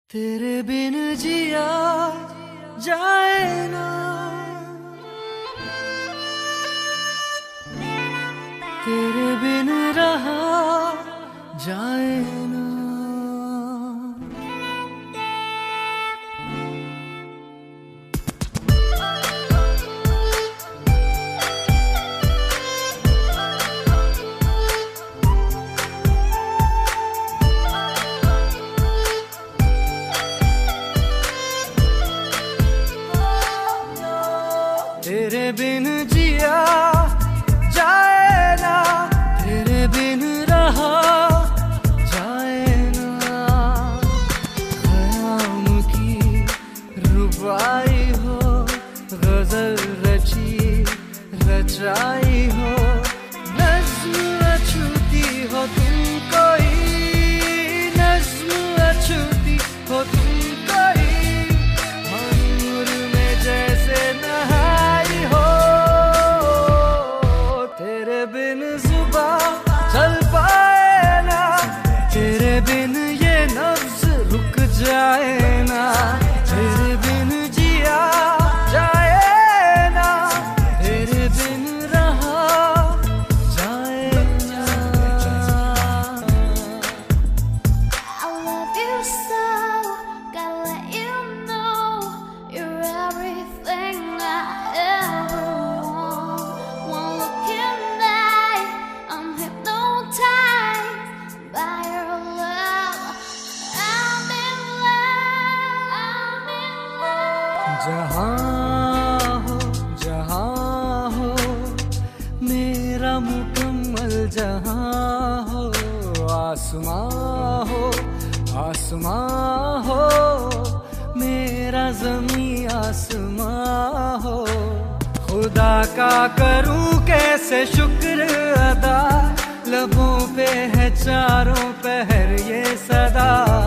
तेरे बिन जिया जाए ना, तेरे बिन रहा जाए ना। तेरे बिन जिया जाए ना, तेरे बिन रहा जाए ना। ख़याम की रुबाई हो, गज़ल रची रचाई हो, नज़्म अछूती हो तुम कोई, नज़्म अछूती हो तुम कोई, मनूर में जैसे नहाई हो। तेरे बिन ज़ुबां चल पाए ना, तेरे बिन ये नफ्स रुक जाए ना। तेरे बिन जिया जाए ना, तेरे बिन रहा जाए ना। I love you so, gotta let you know, you're everything I ever want. One look in eye, I'm hypnotized by your love. I'm in love, I'm in love. जहाँ हो मेरा मुकम्मल जहाँ हो, आसमां हो मेरा ज़मीं आसमां हो। खुदा का करूं कैसे शुक्र अदा, लबों पे है चारों पहर ये सदा।